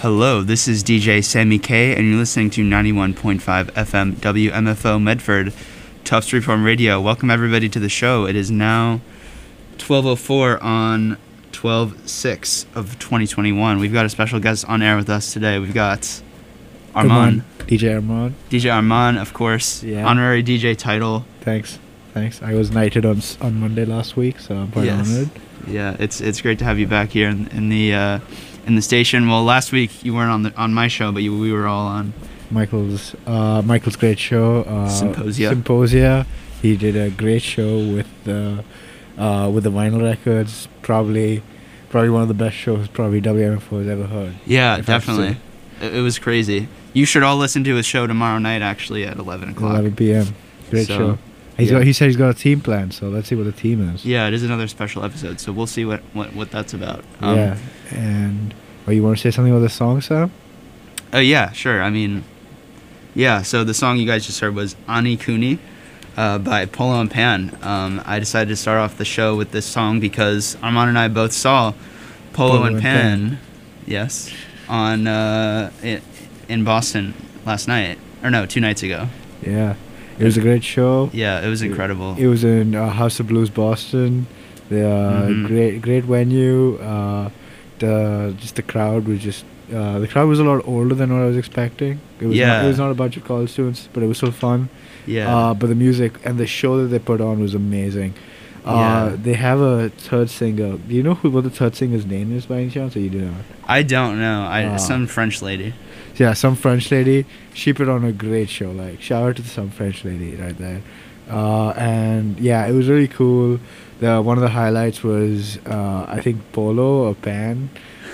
Hello, this is DJ Sammy K, and you're listening to 91.5 FM WMFO Medford, Tufts Reform Radio. Welcome everybody to the show. It is now 12:04 on 12/6 of 2021. We've got a special guest on air with us today. We've got Armand. DJ Armand. DJ Armand, of course. Yeah. Honorary DJ title. Thanks. I was knighted on Monday last week, so I'm quite honored. Yeah, it's great to have you back here in the station. Well, last week you weren't on my show, but we were all on Michael's great show, Symposia. He did a great show with the vinyl records. Probably one of the best shows WMFO has ever heard. Yeah, definitely. It was crazy. You should all listen to his show tomorrow night, actually, at 11 o'clock. 11 p.m. Great show. He said he's got a theme plan, so let's see what the theme is. Yeah, it is another special episode, so we'll see what that's about. And you want to say something about the song, Sam? Yeah, sure. I mean, yeah, so the song you guys just heard was Ani Kuni by Polo and Pan. I decided to start off the show with this song because Armand and I both saw Polo and Pan, yes, on in Boston last night. Or no, 2 nights ago. Yeah. It was a great show. Yeah, it was incredible. It was in House of Blues, Boston. Great venue. The crowd was the crowd was a lot older than what I was expecting. It was not a bunch of college students, but it was so fun. Yeah. But the music and the show that they put on was amazing. They have a third singer. Do you know what the third singer's name is by any chance, or you do not? I don't know. Some French lady. Yeah, some French lady. She put on a great show. Like, shout out to some French lady right there. And yeah, it was really cool. One of the highlights was I think Polo or Pan.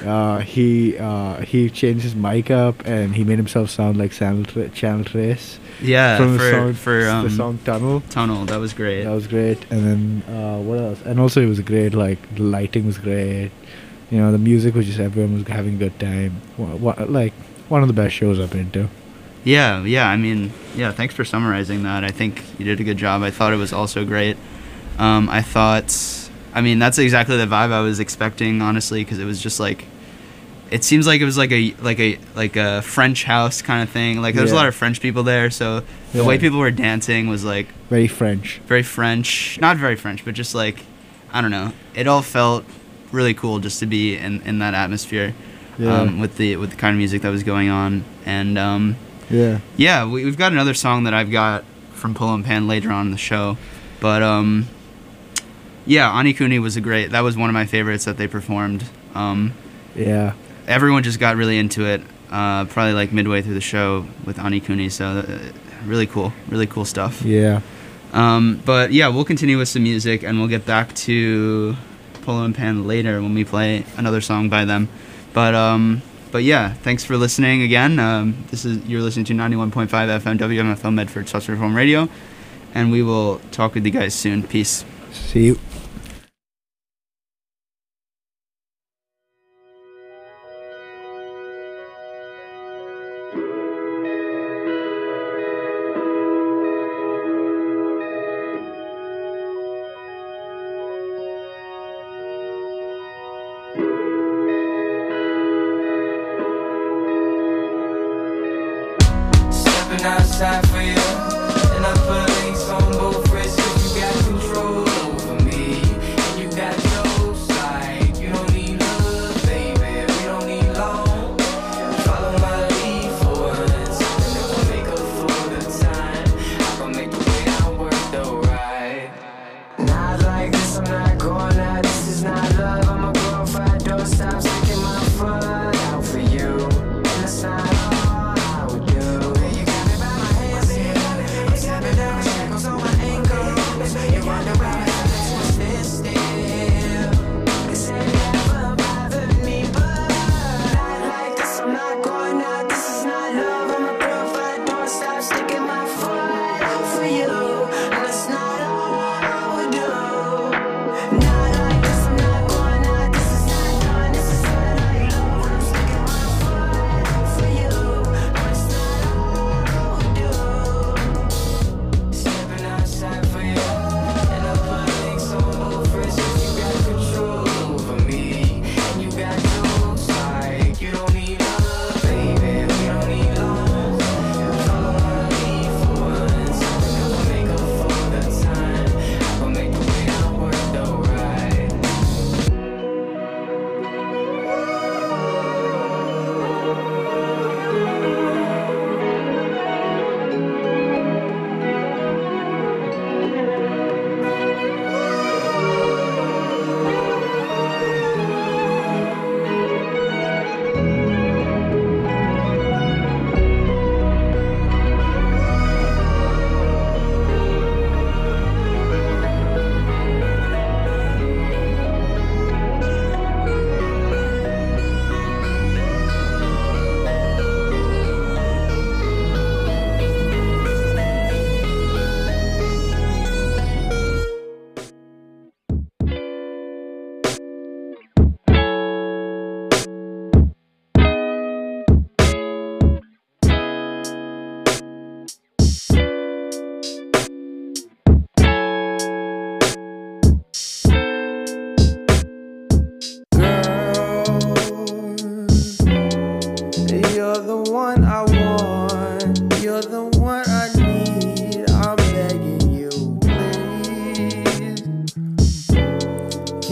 He changed his mic up and he made himself sound like Channel Trace. Yeah, from the song Tunnel. Tunnel, that was great. And then what else? And also it was great. Like, the lighting was great. You know, the music was just, everyone was having a good time. One of the best shows I've been to. Yeah. I mean, yeah. Thanks for summarizing that. I think you did a good job. I thought it was also great. I mean, that's exactly the vibe I was expecting, honestly, because it was just like, it seems like it was like a French house kind of thing. Like, there's a lot of French people there, so the way people were dancing was like very French. Not very French, but just like, I don't know. It all felt really cool just to be in that atmosphere. With the kind of music that was going on, and we've got another song that I've got from Polo and Pan later on in the show, but Ani Kuni was that was one of my favorites that they performed. Everyone just got really into it, probably like midway through the show with Ani Kuni, so really cool stuff. But yeah, we'll continue with some music and we'll get back to Polo and Pan later when we play another song by them. But yeah, thanks for listening again. You're listening to 91.5 FM WMFO Medford Tufts Reform Radio, and we will talk with you guys soon. Peace. See you. Outside for you, and I put links on both wrists. You got control over me, and you got no side. You don't need love, baby. We don't need long. Follow my lead for once, and it will make up for the time. I gon' make the way I work though right. Not like this, I'm not going out. This is not love. I'ma go if I don't stop sticking my foot out for you, and it's not all I would do.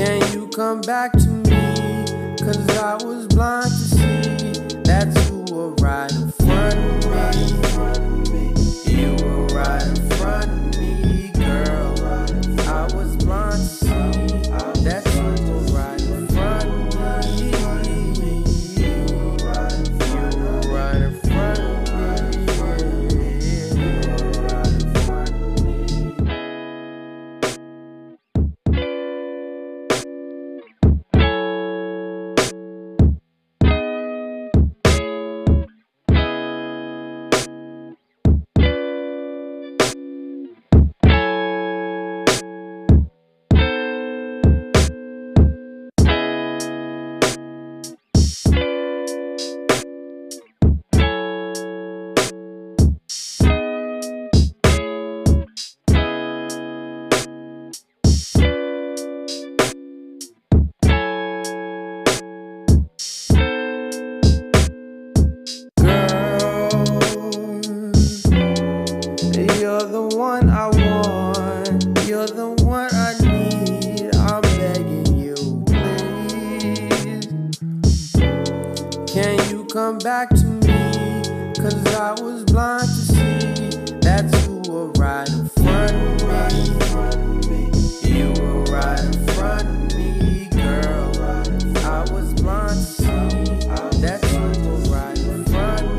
Can you come back to me? 'Cause I was blind to see that's who were right in front of me. You were right in front of me, girl. I was blind to see that's who were right in front of me. You were right in front of me. You're the one I want, you're the one I need. I'm begging you, please. Can you come back to me? 'Cause I was blind to see that's who were right in front of me. You were right in front of me, girl. I was blind to see that's who were right in front of me.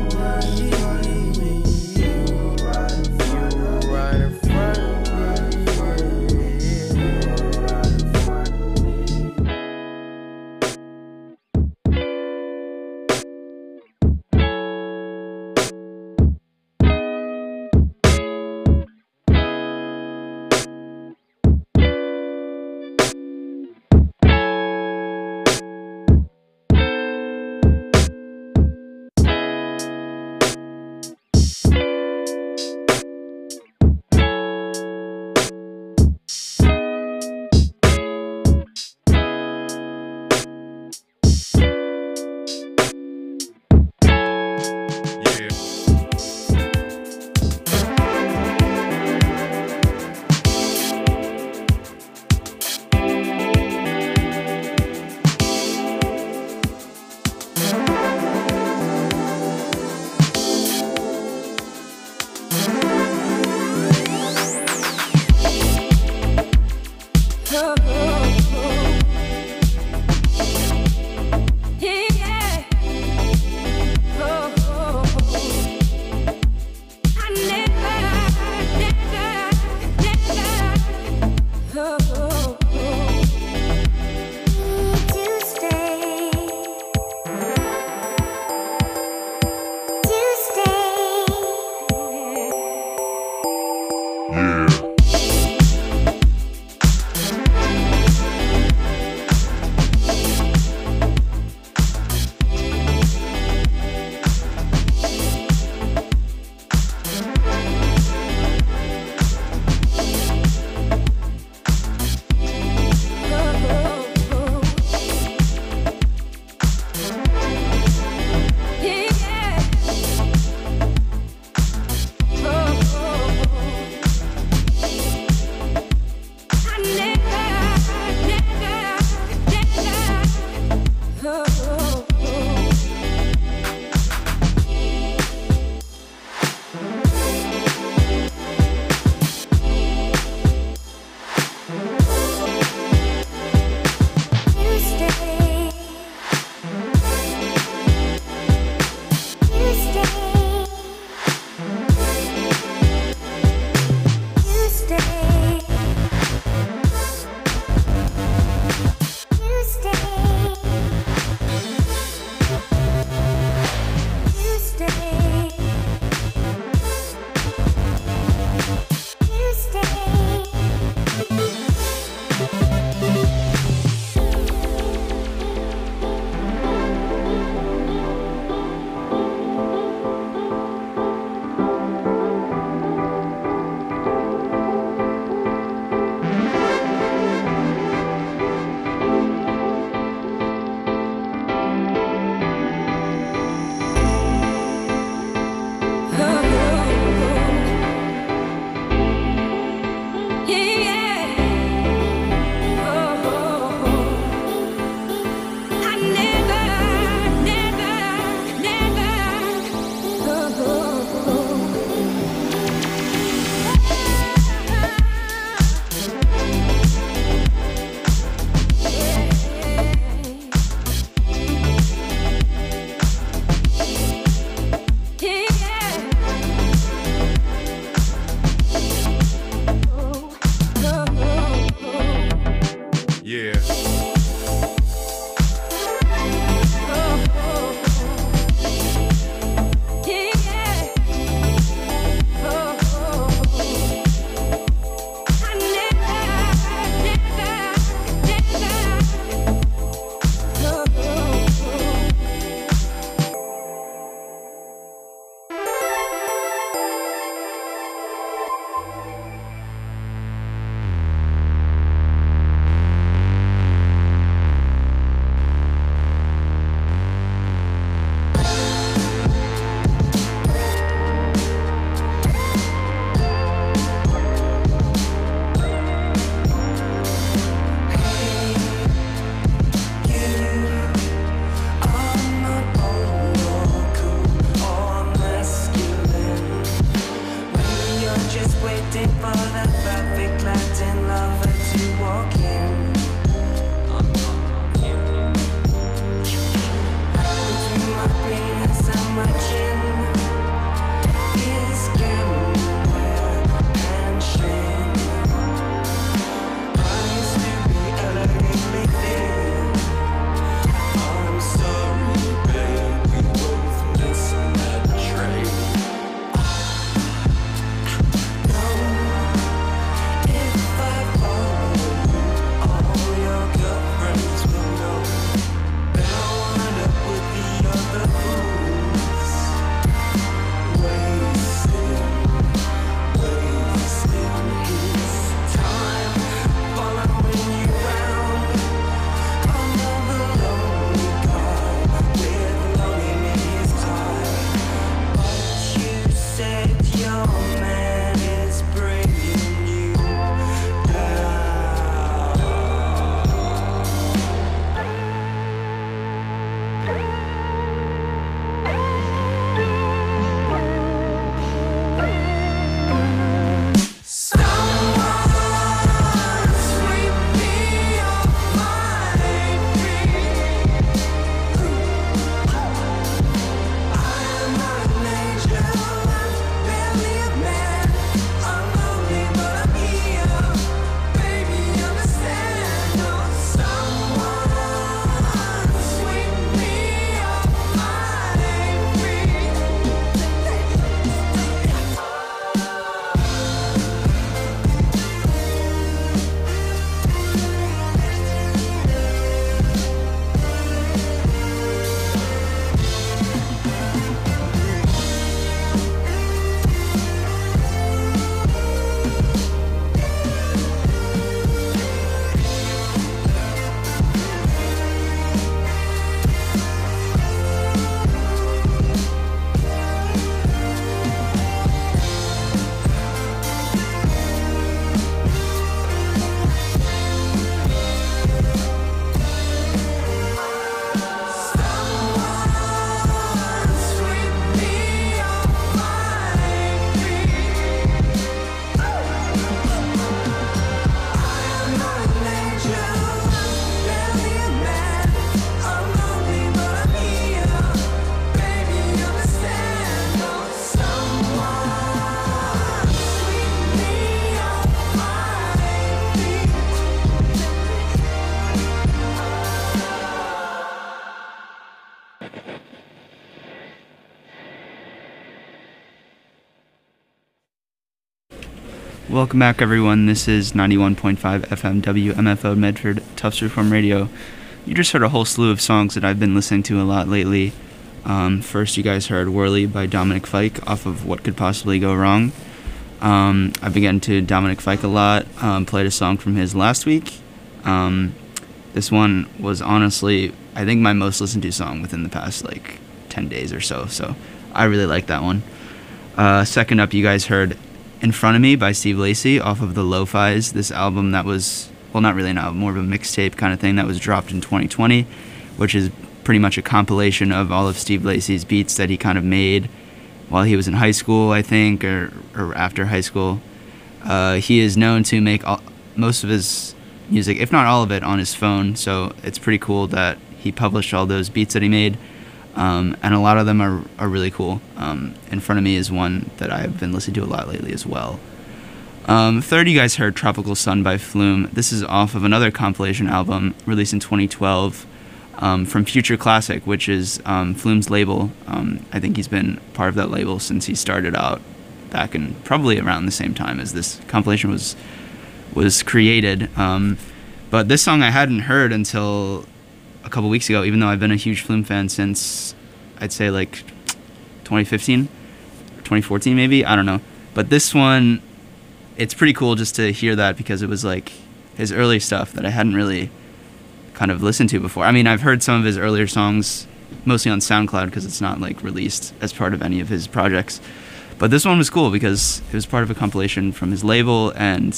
Welcome back, everyone. This is 91.5 FM WMFO Medford Tufts Reform Radio. You just heard a whole slew of songs that I've been listening to a lot lately. First, you guys heard Whirly by Dominic Fike off of What Could Possibly Go Wrong. I've been getting to Dominic Fike a lot. Played a song from his last week. This one was honestly, I think, my most listened to song within the past 10 days or so. So I really like that one. Second up, you guys heard In Front of Me by Steve Lacy off of the Lo-Fi's, this album that was, well, not really an album, more of a mixtape kind of thing that was dropped in 2020, which is pretty much a compilation of all of Steve Lacy's beats that he kind of made while he was in high school, I think, or after high school. He is known to make most of his music, if not all of it, on his phone, so it's pretty cool that he published all those beats that he made. And a lot of them are really cool. In Front of Me is one that I've been listening to a lot lately as well. Third, you guys heard Tropical Sun by Flume. This is off of another compilation album released in 2012 from Future Classic, which is Flume's label. I think he's been part of that label since he started out back in probably around the same time as this compilation was created. But this song I hadn't heard until a couple weeks ago, even though I've been a huge Flume fan since I'd say 2015 or 2014 maybe, I don't know. But this one, it's pretty cool just to hear that, because it was his early stuff that I hadn't really kind of listened to before. I mean, I've heard some of his earlier songs mostly on SoundCloud because it's not released as part of any of his projects. But this one was cool because it was part of a compilation from his label, and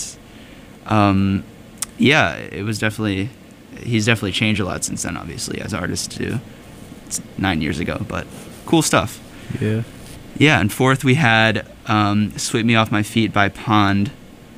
yeah, it was definitely, he's definitely changed a lot since then, obviously, as artist too. It's 9 years ago, but cool stuff. Yeah. Yeah, and fourth we had Sweep Me Off My Feet by Pond,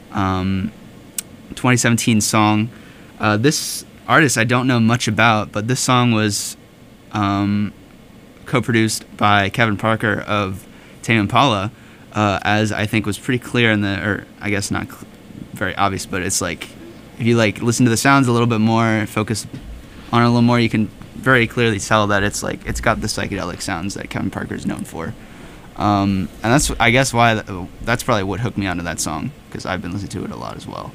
2017 song. This artist I don't know much about, but this song was co-produced by Kevin Parker of Tame Impala, as I think was pretty clear or I guess not very obvious, but it's if you listen to the sounds a little bit more, focus on it a little more, you can very clearly tell that it's got the psychedelic sounds that Kevin Parker is known for. And that's, I guess, why that's probably what hooked me onto that song, because I've been listening to it a lot as well.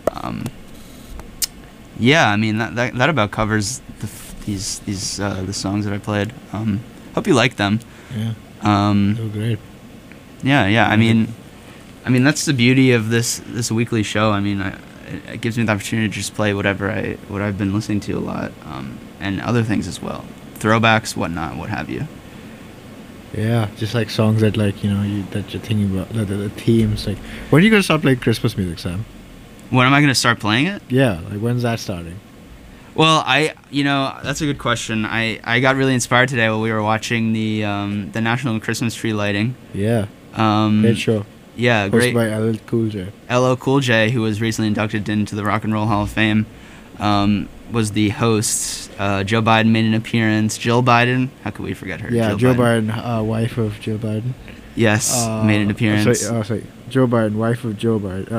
Yeah, I mean that about covers the songs that I played. Hope you like them. Yeah. They were great. Yeah. I mean that's the beauty of this weekly show. I mean, it gives me the opportunity to just play what I've been listening to a lot, and other things as well, throwbacks, whatnot, what have you. Yeah, just songs that that you're thinking about, the themes. When are you gonna start playing Christmas music, Sam? When am I gonna start playing it? Yeah, when's that starting? Well, that's a good question. I got really inspired today while we were watching the National Christmas Tree Lighting. Yeah. Great show. Yeah, great. Hosted by LL Cool J. LL Cool J, who was recently inducted into the Rock and Roll Hall of Fame, was the host. Joe Biden made an appearance. Jill Biden, how could we forget her? Yeah, Joe Biden, wife of Joe Biden. Yes, made an appearance. Sorry. Joe Biden, wife of Joe Biden.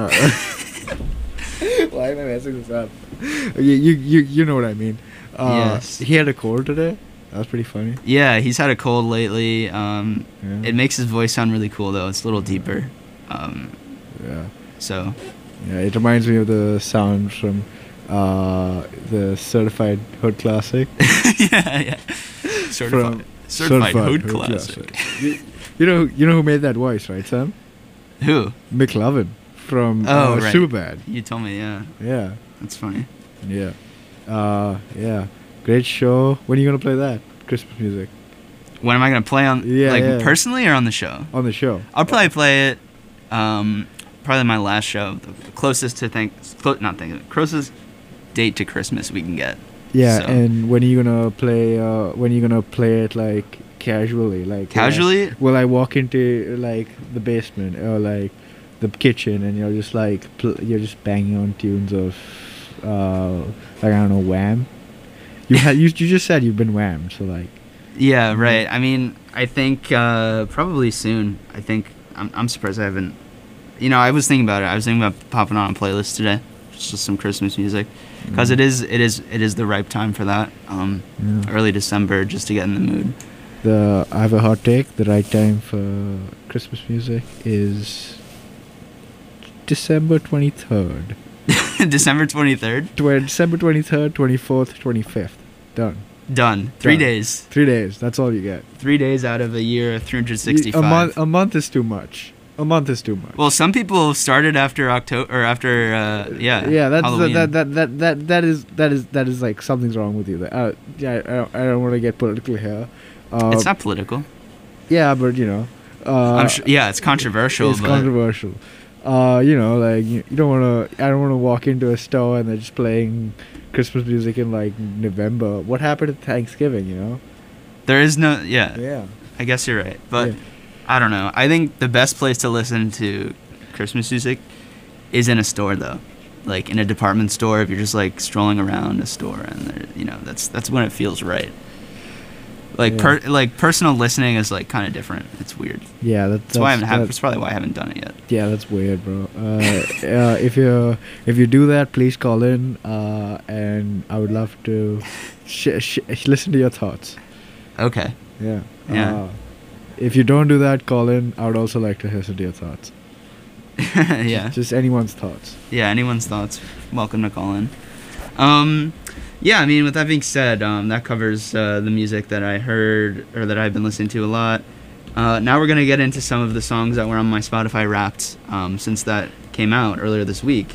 Why am I messing this up? You know what I mean. Yes. He had a cold today. That was pretty funny. Yeah, he's had a cold lately. It makes his voice sound really cool, though. It's a little deeper. Yeah. So. Yeah, it reminds me of the sound from the Certified Hood Classic. Yeah. Certified Hood Classic. You know who made that voice, right, Sam? Who? McLovin from right. Superbad. You told me, yeah. Yeah. That's funny. Yeah. Yeah. Great show. When are you gonna play that Christmas music? When am I gonna play on? Personally or on the show? On the show. I'll probably play it. Probably my last show, the closest closest date to Christmas we can get. Yeah, so. And when are you gonna play? When are you gonna play it casually? Casually? Will I walk into the basement or the kitchen and you're just you're just banging on tunes of I don't know, Wham? You just said you've been whammed, so Yeah, right. I mean, I think probably soon. I think I'm surprised I haven't. I was thinking about it. I was thinking about popping on a playlist today, just some Christmas music, because it is the ripe time for that. Early December, just to get in the mood. I have a hot take. The right time for Christmas music is December 23rd. December 23rd? December 23rd, 24th, 25th. Done. Done. 3 days. 3 days. That's all you get. 3 days out of a year, 365. A month is too much. A month is too much. Well, some people started after October or after Yeah, that's Halloween. that is like something's wrong with you. Yeah, I don't want to get political here. It's not political. Yeah, but you know. I'm sure, yeah, it's controversial. It's controversial. You know, like you don't want to. I don't want to walk into a store and they're just playing Christmas music in like November. What happened to Thanksgiving? You know. There is no. Yeah. Yeah. I guess you're right, but. Yeah. I don't know. I think the best place to listen to Christmas music is in a store, though. Like in a department store, if you're just like strolling around a store, and you know that's when it feels right. Like personal listening is like kind of different. It's weird. Yeah, that's why that's probably why I haven't done it yet. Yeah, that's weird, bro. If you do that, please call in, and I would love to listen to your thoughts. Okay. Yeah. Yeah. If you don't do that, call in. I would also like to listen to your thoughts. Yeah. Just anyone's thoughts. Yeah, anyone's thoughts. Welcome to call in. Yeah, I mean, with that being said, that covers the music that I heard or that I've been listening to a lot. Now we're going to get into some of the songs that were on my Spotify Wrapped since that came out earlier this week.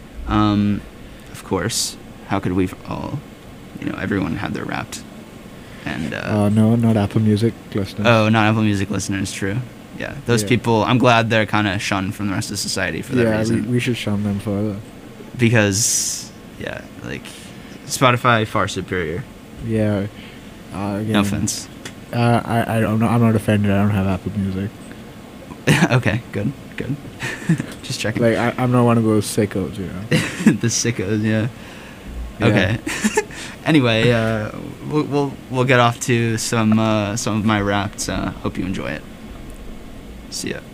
Of course, how could we all, everyone had their Wrapped. And no, not Apple Music listeners. Oh, not Apple Music listeners, true. Yeah, those people, I'm glad they're kind of shunned from the rest of society for that reason. Yeah, we should shun them further. Because, yeah, like, Spotify far superior. Yeah. Again, no offense. I don't know. I'm not offended. I don't have Apple Music. Okay, good. Just checking. Like, I'm not one of those sickos, you know. The sickos, yeah. Okay. Anyway, we'll get off to some of my Wrapped. Hope you enjoy it. See ya.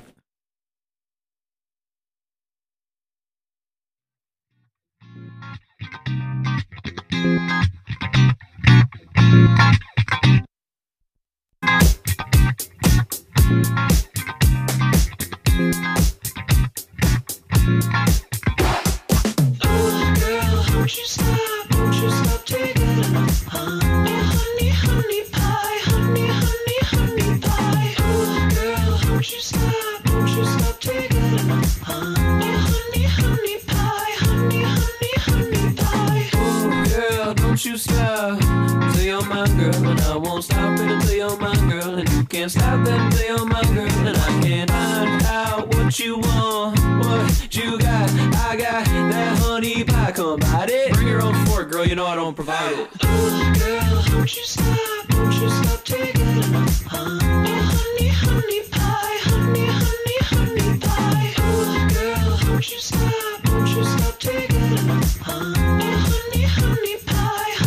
Don't you stop till you're my girl, and I won't stop it until you're my girl, and you can't stop it until you're my girl, and I can't find out what you want, what you got. I got that honey pie, come bite it. Bring your own fork, girl, you know I don't provide it. Oh, girl, don't you stop taking it. Honey, honey pie, honey pie. Oh, girl, don't you stop taking it. Honey pie.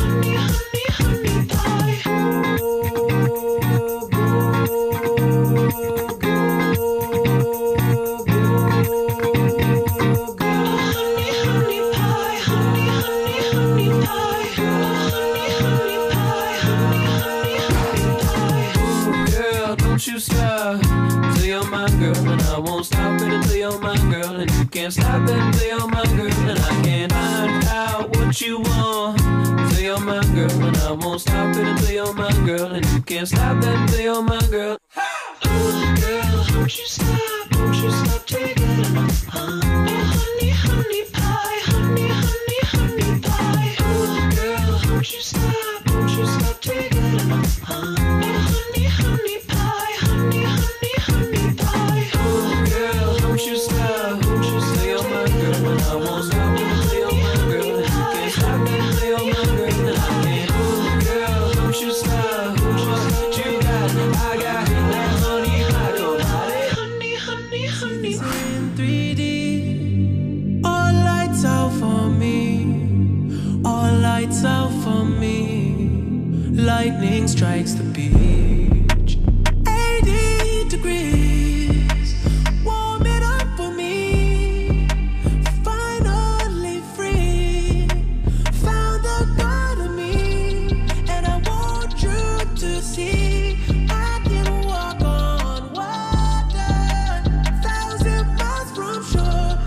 Stop till you're my girl, and I won't stop it until you're my girl, and you can't stop it until you're my girl, and I can't find out what you want till you're my girl, and I won't stop it until you're my girl, and you can't stop it until you're my girl. Oh, girl, don't you stop taking it. Honey pie, honey pie. Oh, girl, don't you stop taking it. Honey pie, honey pie. Oh, girl, don't you stop till you're my girl, and I won't stop it until you're my girl, and you can't stop it until you're my girl, and I can't. Oh, girl, don't you stop what you got. I got that honey pie, go bite it. Honey. In 3D, all lights out for me, all lights out for me. Lightning strikes the beach, 80 degrees, warm it up for me. Finally free, found the God of me, and I want you to see I can walk on water, 1,000 miles from shore.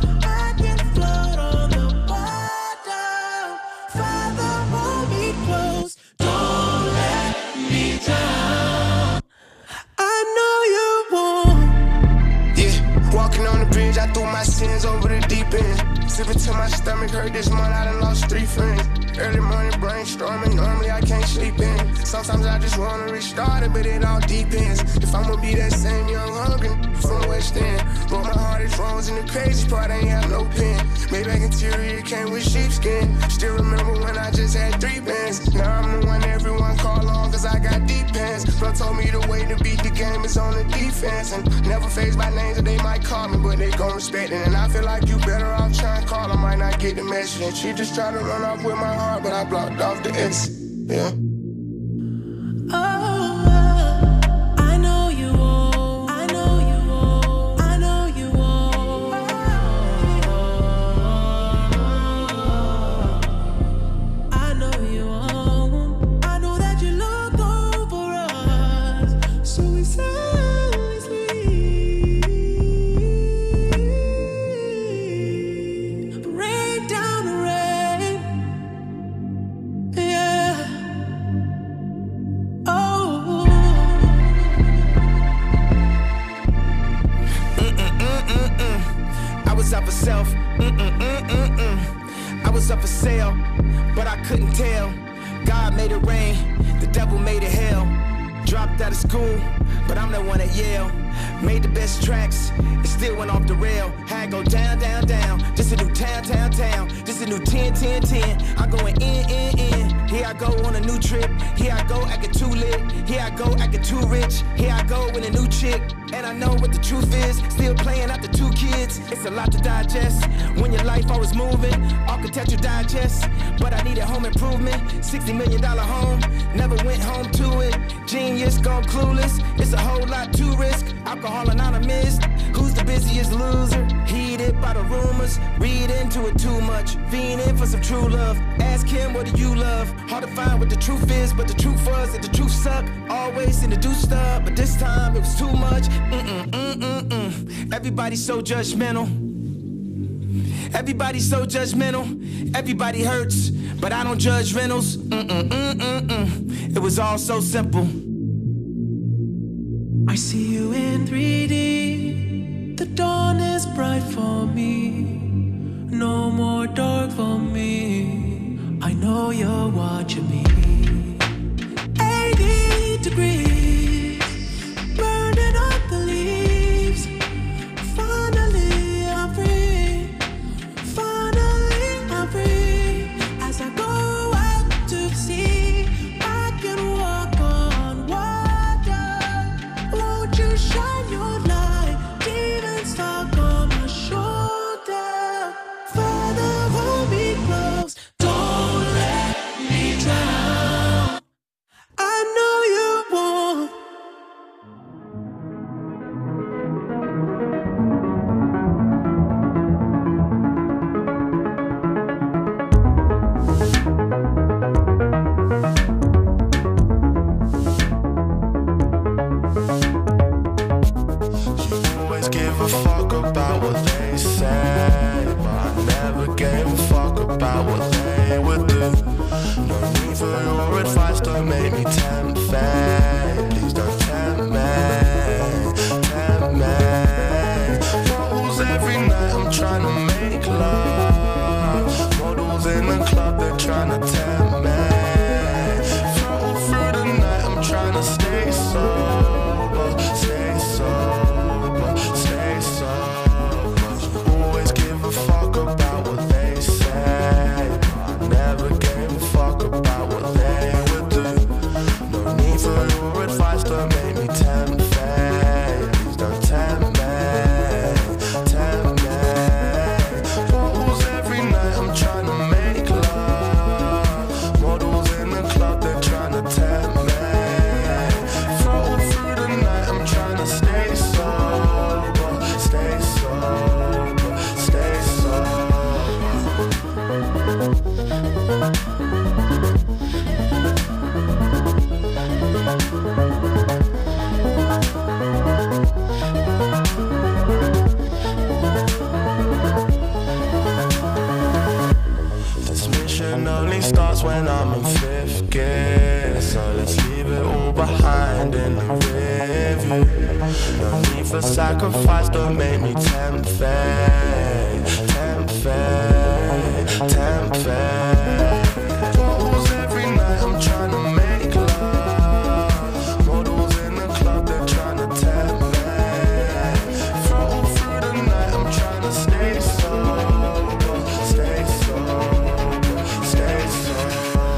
hurt this month, I done lost 3 friends. Early morning brainstorming, normally I can't sleep in. Sometimes I just wanna restart it, but it all depends. If I'ma be that same young hungry from West End. But my heart is frozen, the crazy part ain't have no pen. Maybach interior came with sheepskin. Still remember when I just had 3 bands. Now I'm the one everyone call on, cause I got deep pants. Bro told me the way to beat the game is on the defense. And never phased by names that they might call me, but they gon' respect it. And I feel like you better off trying to call, I might not get the message. And she just tried to run off with my heart, but I blocked off the X. Yeah. I was up for sale, but I couldn't tell. God made it rain, the devil made it hell. Dropped out of school, but I'm the one at Yale. Made the best tracks, it still went off the rail. Had go down, down, down. Just a new town, town, town. Just a new 10, 10, 10. I'm going in. Here I go on a new trip. Here I go acting too lit. Here I go acting too rich. Here I go with a new chick. And I know what the truth is. Still playing after 2 kids. It's a lot to digest. When your life always moving. Architecture digest. But I needed home improvement. $60 million home. Never went home to it. Genius gone clueless. It's a whole lot to risk. Alcohol anonymous. Who's the busiest loser? Heated by the rumors. Read into it too much. Fiending for some true love. Ask him, what do you love? Hard to find what the truth is, but the truth was that the truth sucked. Always seem to do stuff, but this time it was too much. Everybody's so judgmental. Everybody's so judgmental. Everybody hurts, but I don't judge rentals. It was all so simple. I see you in 3D. The dawn is bright for me. No more dark for me. I know you're watching me. 80 degrees, burning up the leaves. Finally I'm free. Finally I'm free. As I go out to sea, I can walk on water. Won't you shine your light? Demons stuck on my shoulder. Father, hold me close. Don't let me drown. I know you won't. Always give a fuck about what they say, but I never gave a fuck about what they would do. No need for your advice, don't make me tempt fate. Please don't tempt me, tempt me. Bottles every night, I'm trying to make love. Models in the club, they're trying to tempt me. Throttle through the night, I'm trying to stay sober, stay sober, stay sober. Always give a fuck about what they say, but I never gave a fuck about what they would do. No need for your advice, don't make me tempt fate. Please don't tempt me, tempt me. Bottles every night, I'm trying to make love. Models in the club, they're trying to tempt me. Throttle through the night, I'm trying to stay sober, stay sober, stay sober. This mission only starts when I'm in 5th gear, so let's leave it all behind in the rear view. No need for sacrifice, don't make me tempt fate, tempt fate. tempt fate. Bottles every night, I'm trying to make love. Models in the club, they're trying to tempt me. Throttle through the night, I'm trying to stay sober, stay sober, stay sober.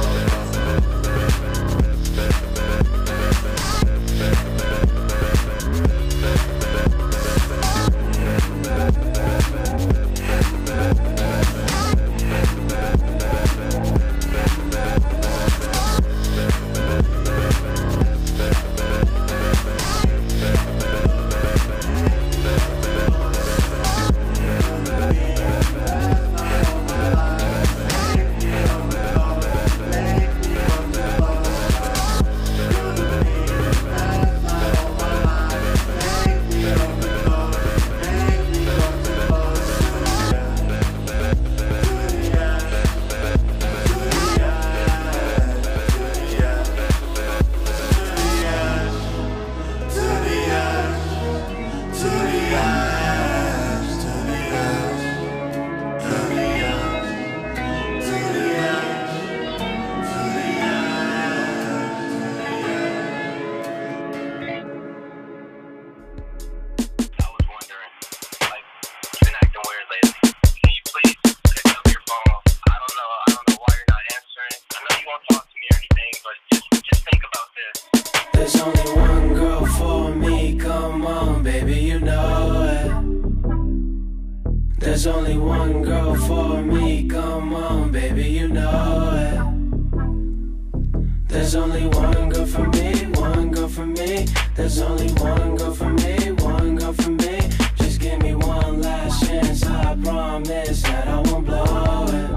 There's only one girl for me, come on, baby, you know it. There's only one girl for me, come on, baby, you know it. There's only one girl for me, one girl for me. There's only one girl for me, one girl for me. Just give me one last chance, I promise that I won't blow it.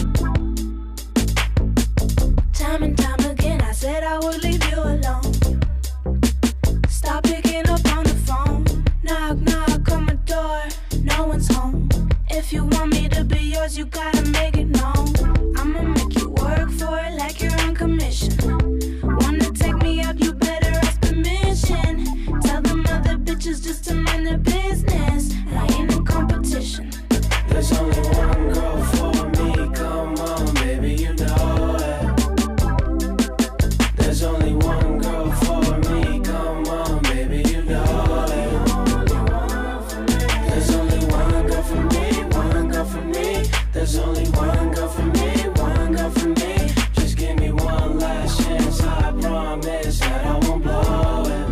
Time and time again, I said I would leave you alone. Stop picking up on the phone. Knock, knock on my door. No one's home. If you want me to be yours, you gotta make it known. I'ma make you work for it like you're on commission. Wanna take me out, you better ask permission. Tell them other bitches just to mind their business. And I ain't in competition. There's only one girl for me, come on, baby, you know it. There's only one girl for me, come on, baby, you know it. There's only one girl for me, one girl for me. There's only one girl for me, one girl for me. Just give me one last chance, I promise that I won't blow it.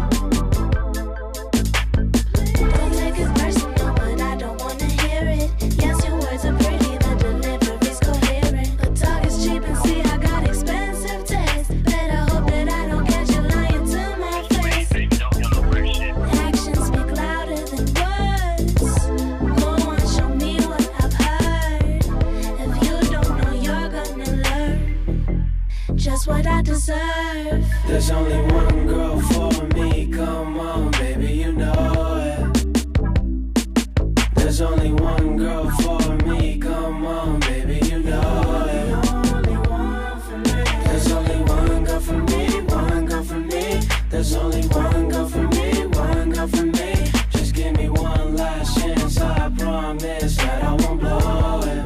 Don't take it personal, but I don't wanna hear it. Yes, your words are pretty, the delivery's coherent. But talk is cheap and see I got expensive taste. Better hope that I don't catch you lying to my face. Actions speak louder than words. Go on, show me what I've heard. If you don't know, you're gonna learn just what I deserve. There's only one girl for me, come on, baby, you know it. There's only one girl for me, come on, baby, you know it. There's only one girl for me, one girl for me. There's only one girl for me, one girl for me. Just give me one last chance, I promise that I won't blow it.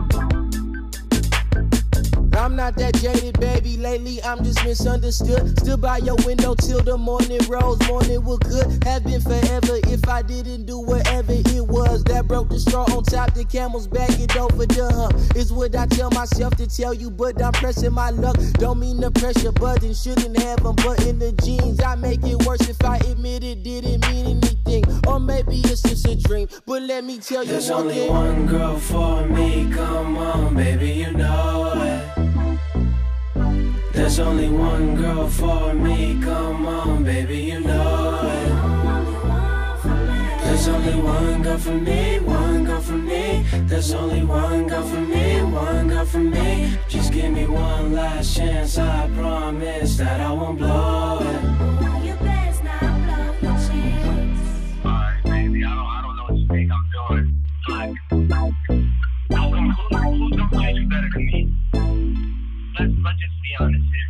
I'm not that jaded, baby. Lately, I'm just misunderstood. Stood by your window till the morning rose. Morning was good, have been forever. If I didn't do whatever it was that broke the straw on top, the camel's back, it over the hump. It's what I tell myself to tell you, but I'm pressing my luck. Don't mean to pressure button, shouldn't have them, but in the jeans, I make it worse if I admit it didn't mean anything. Or maybe it's just a dream, but let me tell you There's one only thing. one girl for me, come on, baby, you know it. There's only one girl for me, come on, baby, you know it. There's only one girl for me, one girl for me. There's only one girl for me, one girl for me. Just give me one last chance, I promise that I won't blow it. You best not blow your chance. Alright, baby, I don't know what you think I'm doing. Like, who's gonna play you better than me? Let's just be honest here.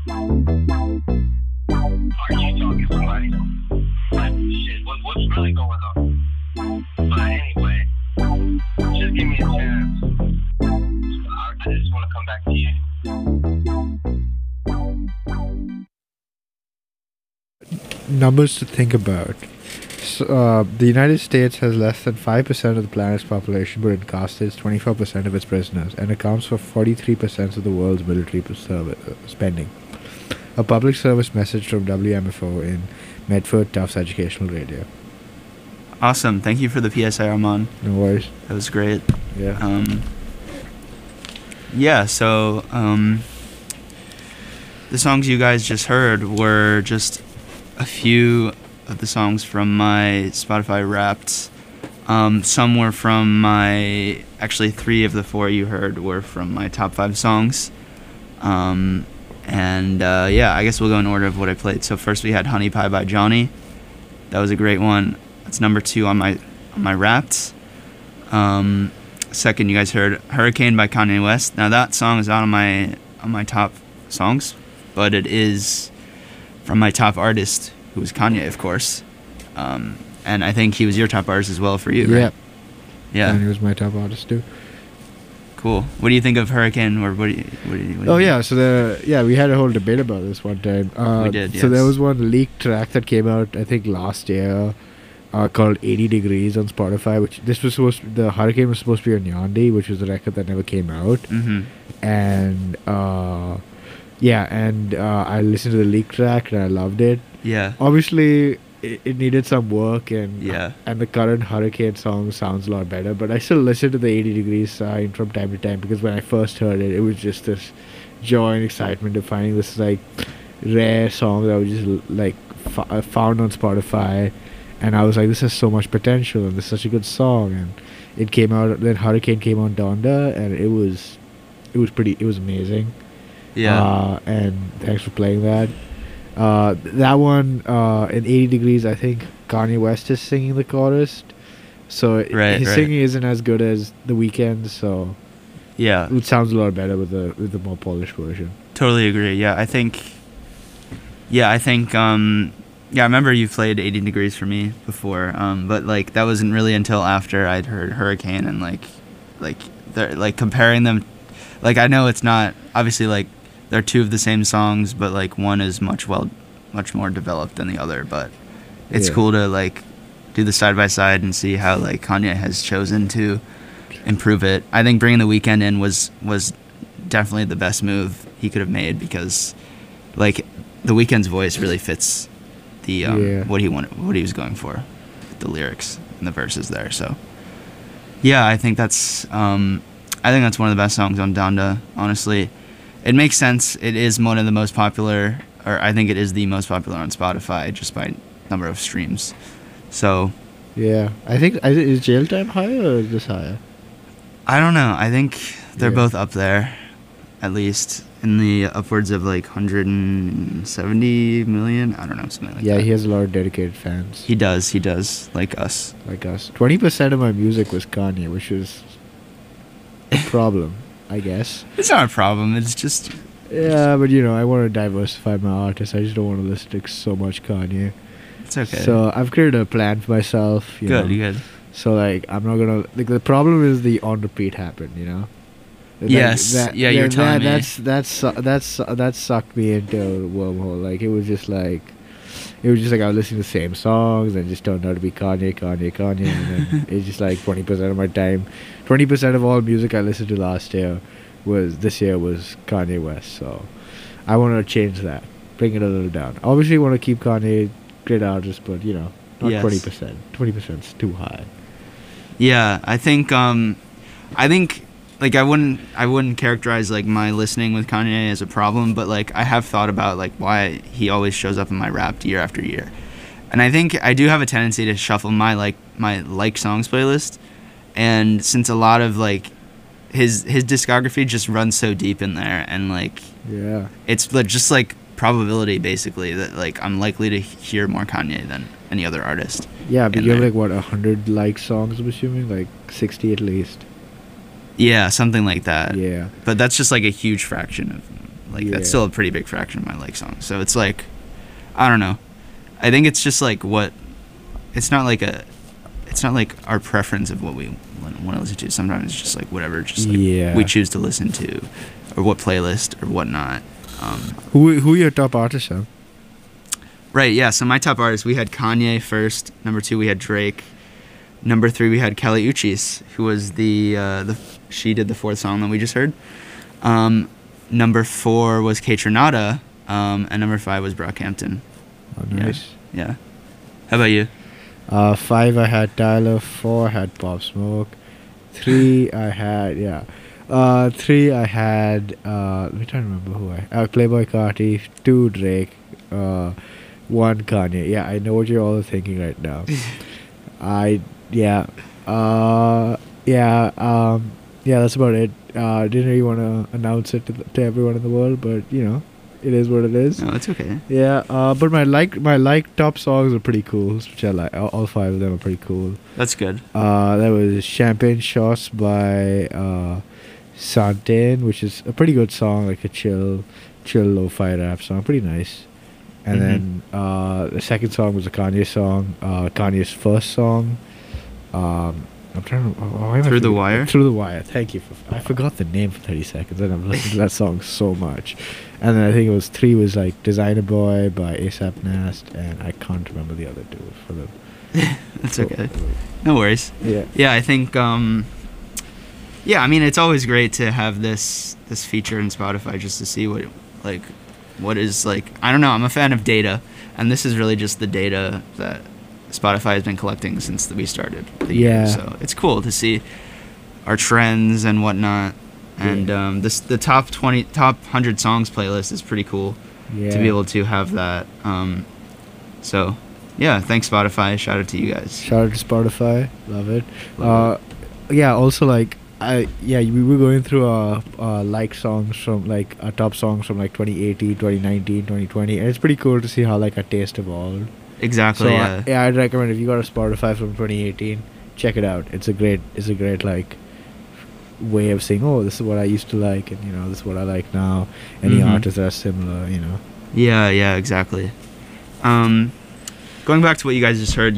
Are you talking to somebody? Like, shit, what's really going on? But anyway, just give me a chance. I numbers to think about. So, the United States has less than 5% of the planet's population, but incarcerates 24% of its prisoners and accounts for 43% of the world's military spending. A public service message from WMFO in Medford Tufts Educational Radio. Awesome. Thank you for the PSI, Arman. No worries. That was great. Yeah. Yeah, so the songs you guys just heard were just a few of the songs from my Spotify Wrapped. Some were from my, actually 3 of the 4 you heard were from my top 5 songs. Yeah, I guess we'll go in order of what I played. So first we had Honey Pie by Johnny. That was a great one. That's number 2 on my Wrapped. Second, you guys heard Hurricane by Kanye West. Now that song is not on my top songs, but it is from my top artist, who was Kanye, of course. And I think he was your top artist as well for you, right? Yeah. And he was my top artist too. Cool. What do you think of Hurricane, or what do you yeah, so we had a whole debate about this one time. We did, yes. So there was one leaked track that came out, I think last year, called 80 Degrees on Spotify, which the Hurricane was supposed to be on Yandi, which was a record that never came out. Mm-hmm. And I listened to the leaked track and I loved it. Yeah. Obviously, it needed some work, and Yeah. and the current Hurricane song sounds a lot better. But I still listen to the 80 Degrees side from time to time, because when I first heard it, it was just this joy and excitement of finding this like rare song that I was just like found on Spotify. And I was like, this has so much potential, and this is such a good song. And it came out, then Hurricane came on Donda, and it was amazing. Yeah. And thanks for playing that. That one, in 80 Degrees, I think Kanye West is singing the chorus. So his singing isn't as good as The Weeknd's, so yeah, it sounds a lot better with the more polished version. Totally agree. Yeah, I think I remember you played 80 Degrees for me before, but like that wasn't really until after I'd heard Hurricane, and like comparing them, like I know it's not obviously like they're 2 of the same songs, but like one is much more developed than the other, but it's cool to like do the side by side and see how like Kanye has chosen to improve it. I think bringing The Weeknd in was definitely the best move he could have made, because like The Weeknd's voice really fits the what he was going for, the lyrics and the verses there. So yeah, I think that's one of the best songs on Donda. Honestly, it makes sense. It is one of the most popular, or I think it is the most popular on Spotify just by number of streams. So yeah, I think is Jail Time higher or is this higher? I don't know. I think they're both up there, at least in the upwards of like 170 million. I don't know, something like that. Yeah, he has a lot of dedicated fans. He does, like us. 20% of my music was Kanye, which is a problem, I guess. It's not a problem, it's just... Yeah, but I want to diversify my artists. I just don't want to listen to so much Kanye. It's okay. So I've created a plan for myself. Good. So like, I'm not gonna like. The problem is the on repeat happened. Like, yes. You're telling me. That sucked me into a wormhole. Like it was just like I was listening to the same songs and it just turned out to be Kanye, and then it's just like 20% of my time, 20% of all music I listened to this year was Kanye West. So I want to change that, bring it a little down. Obviously, want to keep Kanye, great artist, but not 20%. 20% is too high. Yeah, I think like I wouldn't characterize like my listening with Kanye as a problem, but like I have thought about like why he always shows up in my Wrapped year after year. And I think I do have a tendency to shuffle my songs playlist, and since a lot of like his discography just runs so deep in there, and like it's just like probability basically that like I'm likely to hear more Kanye than any other artist. Yeah, but you have like what 100 songs, I'm assuming, like 60 at least. Yeah, something like that. Yeah. But that's just like a huge fraction of that's still a pretty big fraction of my songs. So it's like I don't know. I think it's just like it's not like our preference of what we want to listen to. Sometimes it's just like whatever we choose to listen to, or what playlist or whatnot. Who are your top artists, Sam? Right, yeah. So my top artists, we had Kanye first. Number 2, we had Drake. Number 3, we had Kelly Uchis, who was she did the 4th song that we just heard. Number 4 was Kaytranada, and number 5 was Brockhampton. Oh, nice. Yeah. How about you? 5 I had Tyler. 4 I had Pop Smoke. 3 I had 3 I had let me try to remember who Playboy Carti. 2 Drake. 1 Kanye. Yeah, I know what you're all thinking right now. That's about it. Didn't really want to announce it to everyone in the world, but you know, it is what it is. No, it's okay. Yeah, but my top songs are pretty cool, which I like. All 5 of them are pretty cool. That's good. That was Champagne Shots by Santain, which is a pretty good song, like a chill lo-fi rap song, pretty nice. And then the second song was a Kanye song, Kanye's first song. I'm trying to... Through the Wire? Through the Wire. Thank you. I forgot the name for 30 seconds, and I've listened to that song so much. And then I think it was 3 was like Designer Boy by A$AP Nast, and I can't remember the other 2 for the... That's okay. No worries. Yeah. Yeah, I think... yeah, I mean, it's always great to have this feature in Spotify just to see what is, like... I don't know, I'm a fan of data, and this is really just the data that Spotify has been collecting since we started the year. So it's cool to see our trends and whatnot. And the top 100 songs playlist is pretty cool to be able to have that. So yeah, thanks Spotify. Shout out to you guys. Shout out to Spotify. Love it. Yeah. Also, like we were going through our like songs from like our top songs from like 2018, 2019, 2020, and it's pretty cool to see how like our taste evolved. Exactly. So yeah. I'd recommend if you got a Spotify from 2018, check it out. It's a great like way of saying, oh, this is what I used to like, and you know, this is what I like now. Any artists that are similar, you know. Yeah, exactly. Going back to what you guys just heard,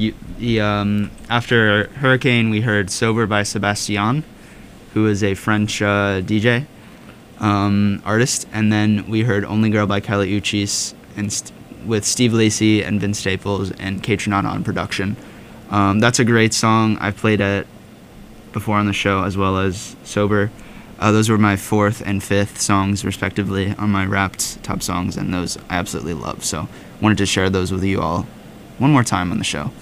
after Hurricane, we heard Sober by Sebastian, who is a French DJ artist, and then we heard Only Girl by Kelly Uchis and with Steve Lacy and Vince Staples and Kaytranada on production. That's a great song. I've played it before on the show, as well as Sober. Those were my 4th and 5th songs, respectively, on my Wrapped top songs, and those I absolutely love. So wanted to share those with you all one more time on the show.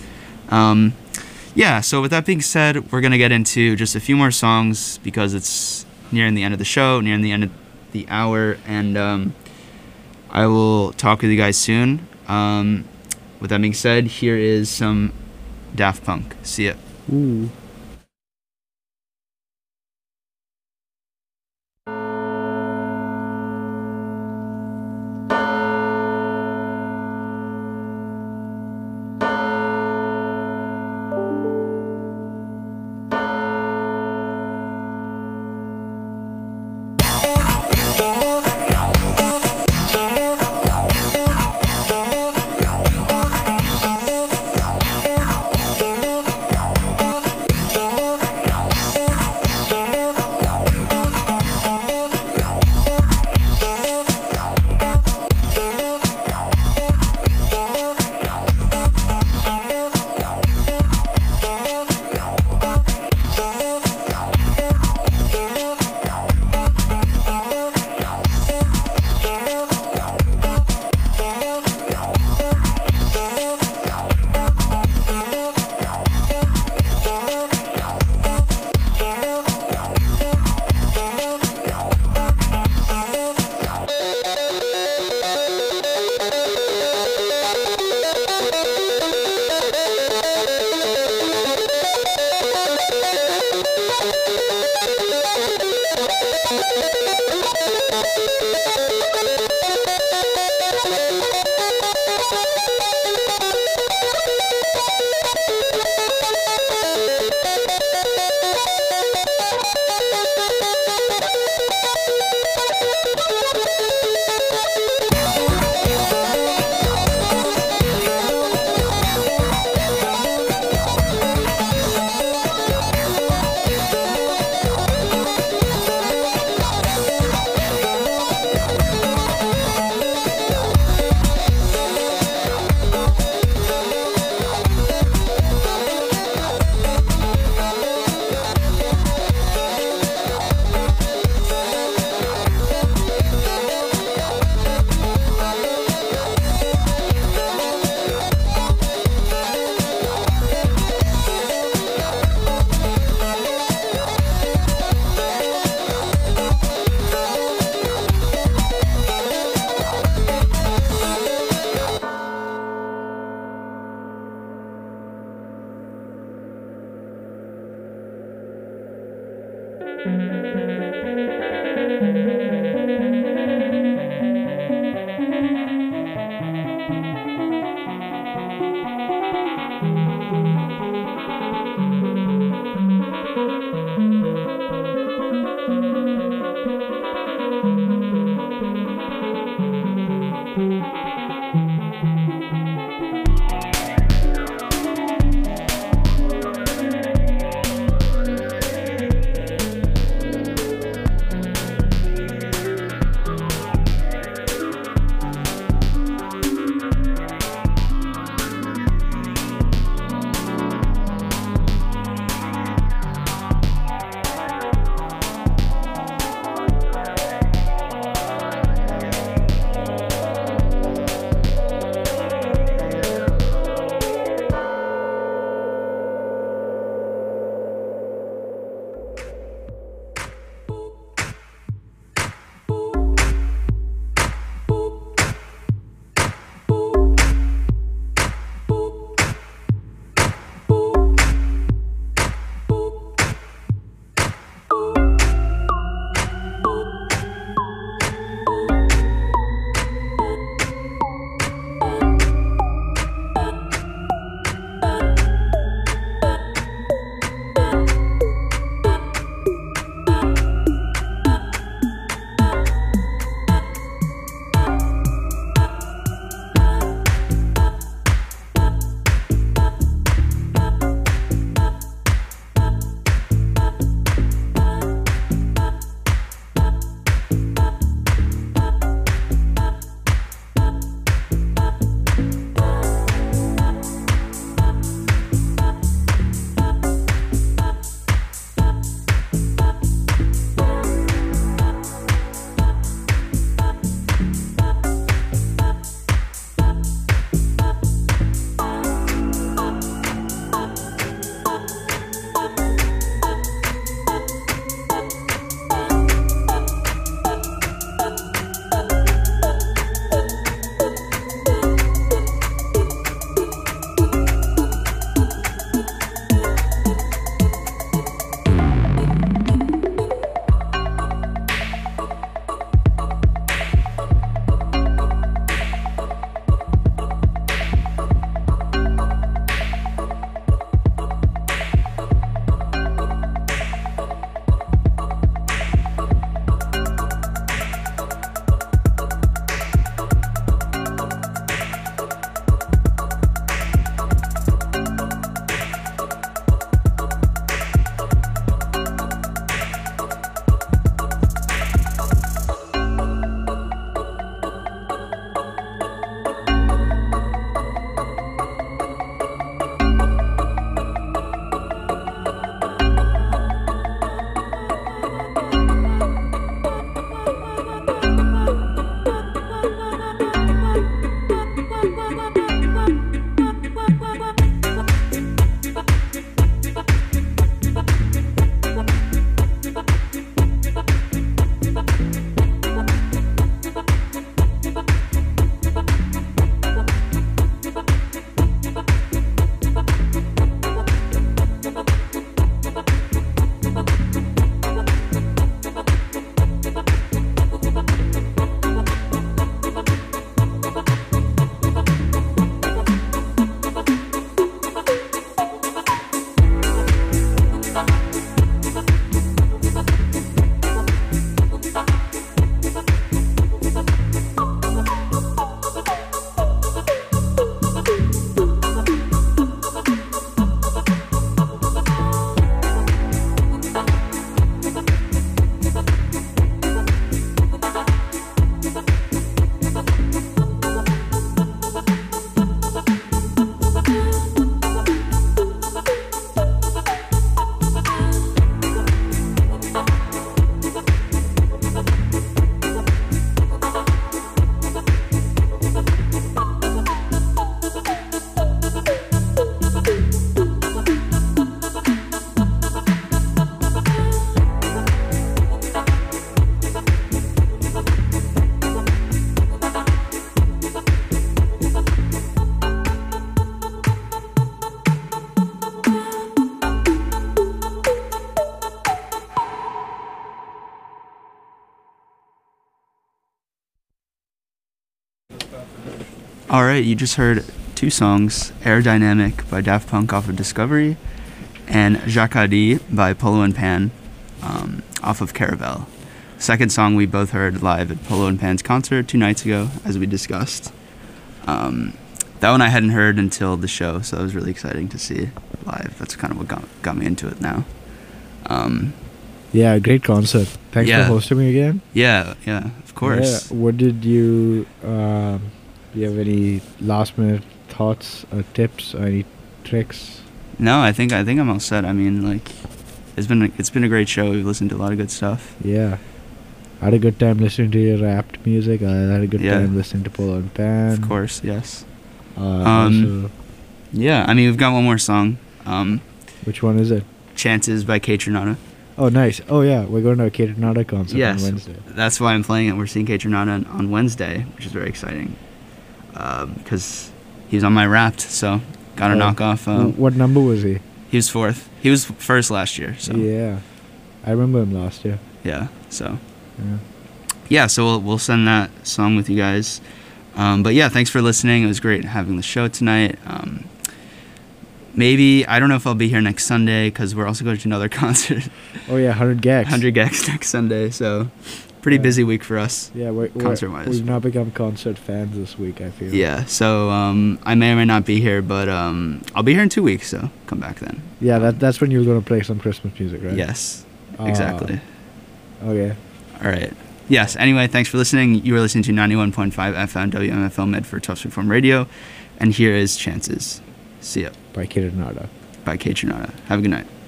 Yeah, so with that being said, we're going to get into just a few more songs because it's nearing the end of the show, nearing the end of the hour, and I will talk with you guys soon. With that being said, here is some Daft Punk. See ya. Ooh. All right, you just heard two songs, Aerodynamic by Daft Punk off of Discovery and Jacadi by Polo and Pan off of Caravel. Second song we both heard live at Polo and Pan's concert 2 nights ago, as we discussed. That one I hadn't heard until the show, so it was really exciting to see live. That's kind of what got me into it now. Yeah, great concert. Thanks for hosting me again. Yeah, of course. Yeah. What did you... do you have any last minute thoughts or tips or any tricks? No, I think I'm all set. I mean, like, it's been a great show. We've listened to a lot of good stuff. Yeah. I had a good time listening to your rapped music. I had a good time listening to Polo and Pan. Of course, yes. Also, yeah, I mean, we've got one more song. which one is it? Chances by Kate Renata. Oh, nice. Oh, yeah, we're going to a Kate Renata concert on Wednesday. That's why I'm playing it. We're seeing Kate Renata on Wednesday, which is very exciting. Because he was on my Wrapped, so gotta knock off. What number was he? He was 4th. He was first last year. So yeah, I remember him last year. Yeah. So yeah. So we'll send that song with you guys. But yeah, thanks for listening. It was great having the show tonight. Maybe, I don't know if I'll be here next Sunday because we're also going to another concert. Oh yeah, 100 Gex. 100 Gex next Sunday. So pretty busy week for us. Yeah, concert-wise. We've now become concert fans this week, I feel. Yeah, so I may or may not be here, but I'll be here in 2 weeks, so come back then. Yeah, that's when you're going to play some Christmas music, right? Yes, exactly. Okay. All right. Yes, anyway, thanks for listening. You were listening to 91.5 FM WMFL Medford Tufts Reform Radio, and here is Chances. See ya. By Kate Renata. By Kate Renata. Have a good night.